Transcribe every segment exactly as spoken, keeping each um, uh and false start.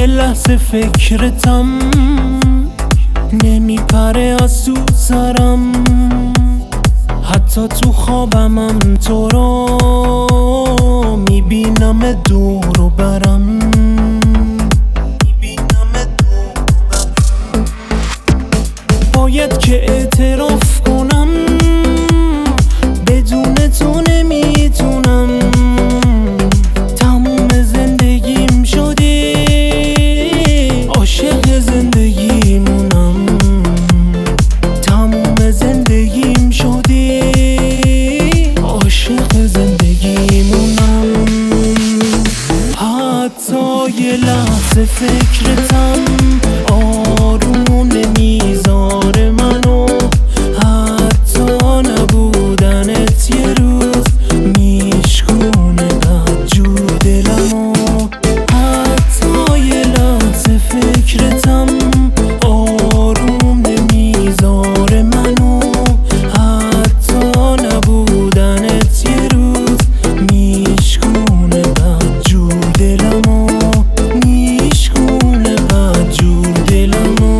یه لحظه فکرتم نمیپره از تو سرم، حتی تو خوابمم تو رو میبینم دور و برم. باید که اعتراف کنم بدون تو نمیتونم، تموم زندگیم شدی عاشق زندگیمونم، تموم زندگیم شدی عاشق زندگیمونم. حتی یه لحظه فکرتم آروم نمیذاره منو، حتی نبودنت یه روز میشکونه بدجور دلمو. حتی یه لحظه فکرتم آروم نمیذاره منو، حتی نبودنت یه روز میشکونه بدجور دلمو، میشکونه بدجور دلمو.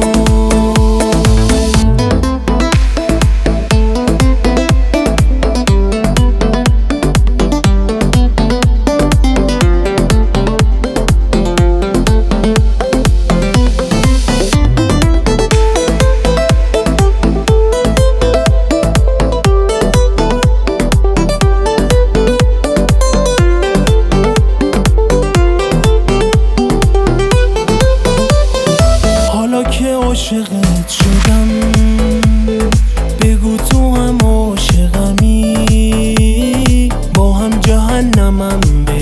که عاشقت شدم بگو تو هم عاشقمی، با هم جهنمم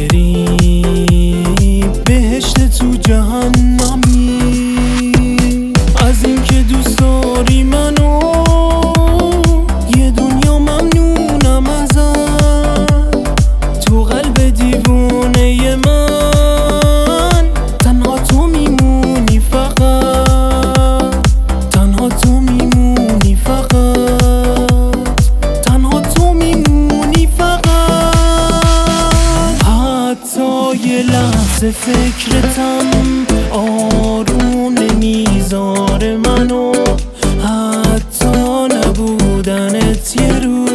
بریم بهشت تو جهنمی. از این که دوست داری منو یه دنیا ممنونم ازت، تو قلب دیوونه من تنها تو میمونی، فقط تو میمونی، فقط تنها تو میمونی فقط. حتی یه لحظه فکرتم آروم نمیذاره منو، حتی نبودنت یه روز